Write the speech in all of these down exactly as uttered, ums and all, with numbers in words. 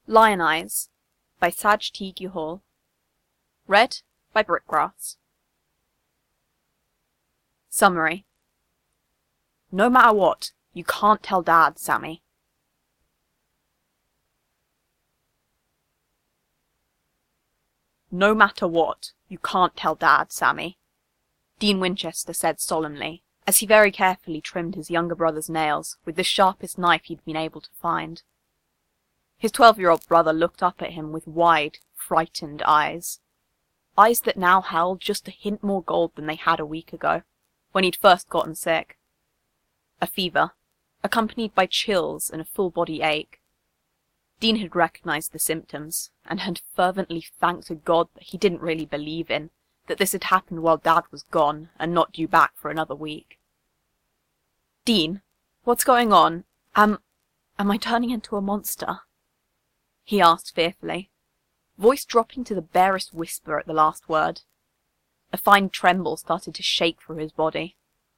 Lion Eyes by Saj Teague Hall. Read by Brickgrass. Summary. No matter what, you can't tell Dad, Sammy. No matter what, you can't tell Dad, Sammy, Dean Winchester said solemnly, as he very carefully trimmed his younger brother's nails with the sharpest knife he'd been able to find. His twelve-year-old brother looked up at him with wide, frightened eyes. Eyes that now held just a hint more gold than they had a week ago, when he'd first gotten sick. A fever, accompanied by chills and a full-body ache. Dean had recognized the symptoms, and had fervently thanked God that he didn't really believe in, that this had happened while Dad was gone and not due back for another week. "Dean, what's going on? Am... am I turning into a monster?" he asked fearfully, voice dropping to the barest whisper at the last word. A fine tremble started to shake through his body.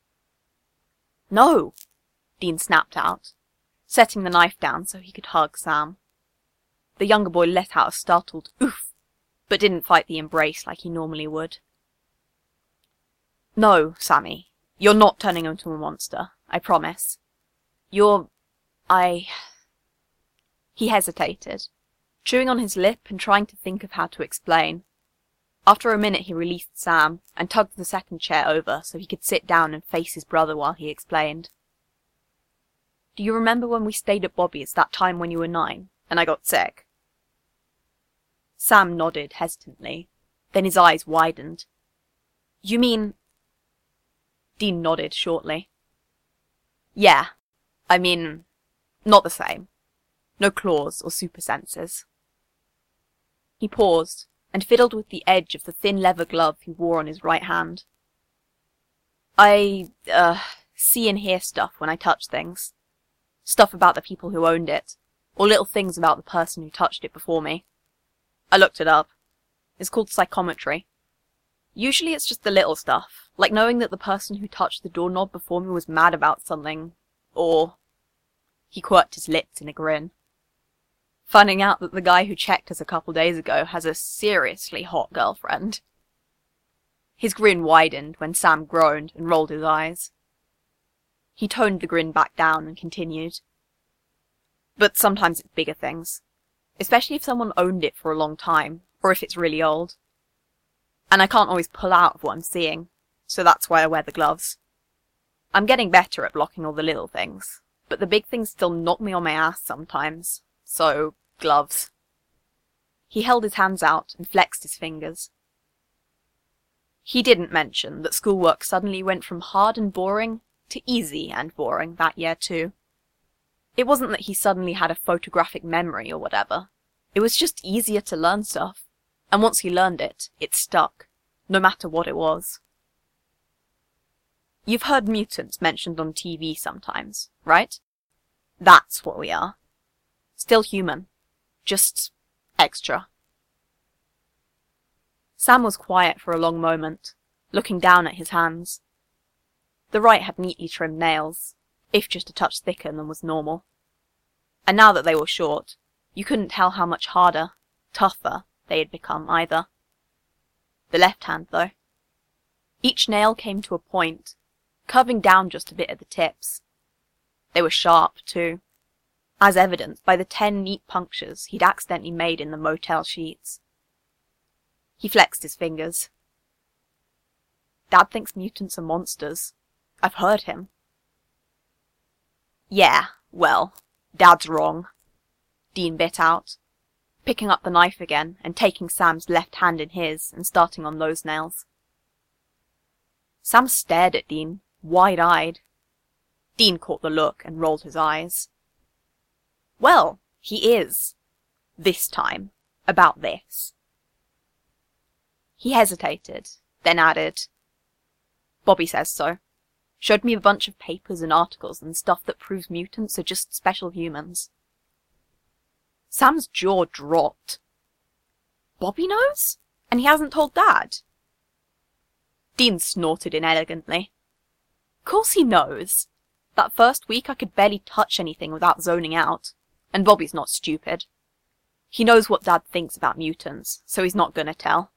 "No!" Dean snapped out, setting the knife down so he could hug Sam. The younger boy let out a startled oof, but didn't fight the embrace like he normally would. "No, Sammy, you're not turning into a monster, I promise. You're... I... He hesitated, chewing on his lip and trying to think of how to explain. After a minute he released Sam and tugged the second chair over so he could sit down and face his brother while he explained. "Do you remember when we stayed at Bobby's that time when you were nine, and I got sick?" Sam nodded hesitantly, then his eyes widened. "You mean..." Dean nodded shortly. "Yeah, I mean, not the same. No claws or super senses." He paused, and fiddled with the edge of the thin leather glove he wore on his right hand. "I, uh, see and hear stuff when I touch things. Stuff about the people who owned it, or little things about the person who touched it before me. I looked it up. It's called psychometry. Usually it's just the little stuff, like knowing that the person who touched the doorknob before me was mad about something, or..." He quirked his lips in a grin. "Finding out that the guy who checked us a couple days ago has a seriously hot girlfriend." His grin widened when Sam groaned and rolled his eyes. He toned the grin back down and continued. "But sometimes it's bigger things, especially if someone owned it for a long time, or if it's really old. And I can't always pull out of what I'm seeing, so that's why I wear the gloves. I'm getting better at blocking all the little things, but the big things still knock me on my ass sometimes. So, gloves." He held his hands out and flexed his fingers. He didn't mention that schoolwork suddenly went from hard and boring to easy and boring that year too. It wasn't that he suddenly had a photographic memory or whatever. It was just easier to learn stuff, and once he learned it, it stuck, no matter what it was. You've heard mutants mentioned on T V sometimes, right? That's what we are. Still human. Just extra. Sam was quiet for a long moment, looking down at his hands. The right had neatly trimmed nails, if just a touch thicker than was normal. And now that they were short, you couldn't tell how much harder, tougher, they had become either. The left hand, though. Each nail came to a point, curving down just a bit at the tips. They were sharp, too, as evidenced by the ten neat punctures he'd accidentally made in the motel sheets. He flexed his fingers. "Dad thinks mutants are monsters. I've heard him." "Yeah, well, Dad's wrong," Dean bit out, picking up the knife again and taking Sam's left hand in his and starting on those nails. Sam stared at Dean, wide-eyed. Dean caught the look and rolled his eyes. "Well, he is. This time. About this." He hesitated, then added, "Bobby says so. Showed me a bunch of papers and articles and stuff that proves mutants are just special humans." Sam's jaw dropped. "Bobby knows? And he hasn't told Dad?" Dean snorted inelegantly. "Course he knows. That first week I could barely touch anything without zoning out. And Bobby's not stupid. He knows what Dad thinks about mutants, so he's not gonna tell.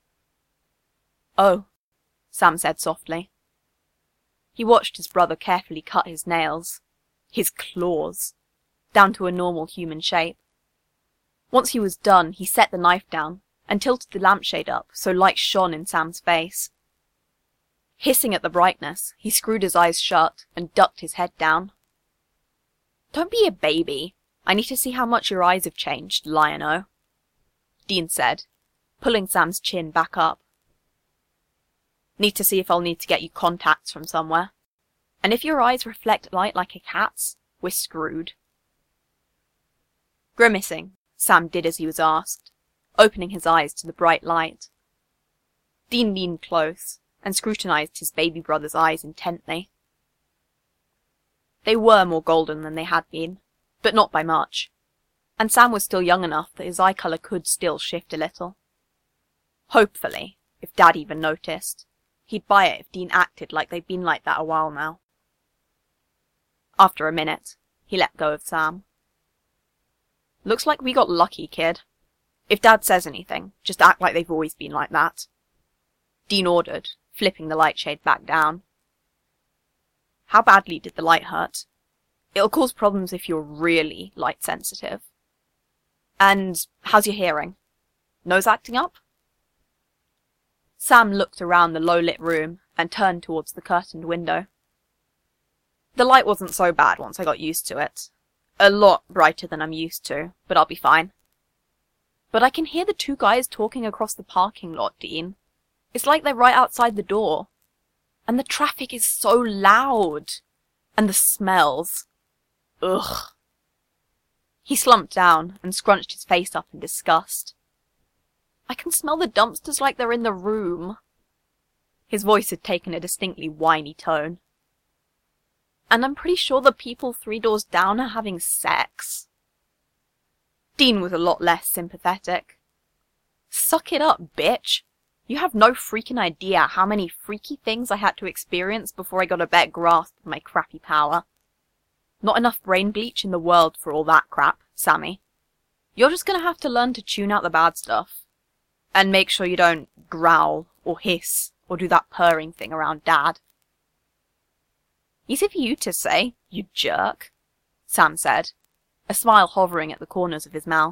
Oh, Sam said softly. He watched his brother carefully cut his nails, his claws, down to a normal human shape. Once he was done, he set the knife down and tilted the lampshade up so light shone in Sam's face. Hissing at the brightness, he screwed his eyes shut and ducked his head down. Don't be a baby. I need to see how much your eyes have changed, Lion-O, Dean said, pulling Sam's chin back up. Need to see if I'll need to get you contacts from somewhere. And if your eyes reflect light like a cat's, we're screwed. Grimacing, Sam did as he was asked, opening his eyes to the bright light. Dean leaned close and scrutinized his baby brother's eyes intently. They were more golden than they had been, but not by much, and Sam was still young enough that his eye colour could still shift a little. Hopefully, if Dad even noticed, he'd buy it if Dean acted like they'd been like that a while now. After a minute, he let go of Sam. Looks like we got lucky, kid. If Dad says anything, just act like they've always been like that, Dean ordered, flipping the light shade back down. How badly did the light hurt? It'll cause problems if you're really light sensitive. And how's your hearing? Nose acting up? Sam looked around the low-lit room and turned towards the curtained window. The light wasn't so bad once I got used to it. A lot brighter than I'm used to, but I'll be fine. But I can hear the two guys talking across the parking lot, Dean. It's like they're right outside the door. And the traffic is so loud. And the smells. Ugh. He slumped down and scrunched his face up in disgust. I can smell the dumpsters like they're in the room. His voice had taken a distinctly whiny tone. And I'm pretty sure the people three doors down are having sex. Dean was a lot less sympathetic. Suck it up, bitch. You have no freaking idea how many freaky things I had to experience before I got a better grasp of my crappy power. Not enough brain bleach in the world for all that crap, Sammy. You're just gonna have to learn to tune out the bad stuff. And make sure you don't growl or hiss or do that purring thing around Dad. Easy for you to say, you jerk, Sam said, a smile hovering at the corners of his mouth.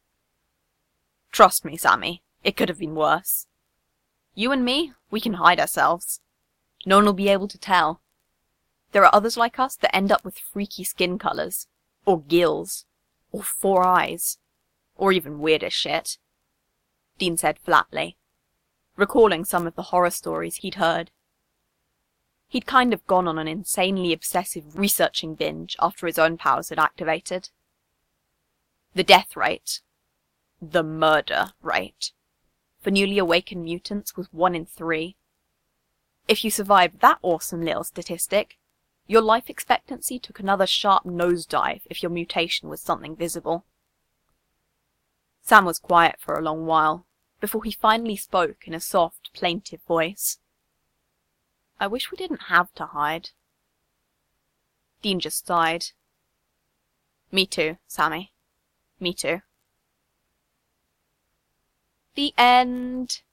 Trust me, Sammy, it could have been worse. You and me, we can hide ourselves. No one will be able to tell. There are others like us that end up with freaky skin colours, or gills, or four eyes, or even weirder shit, Dean said flatly, recalling some of the horror stories he'd heard. He'd kind of gone on an insanely obsessive researching binge after his own powers had activated. The death rate, the murder rate, for newly awakened mutants was one in three. If you survived that awesome little statistic, your life expectancy took another sharp nosedive if your mutation was something visible. Sam was quiet for a long while, before he finally spoke in a soft, plaintive voice. I wish we didn't have to hide. Dean just sighed. Me too, Sammy. Me too. The end.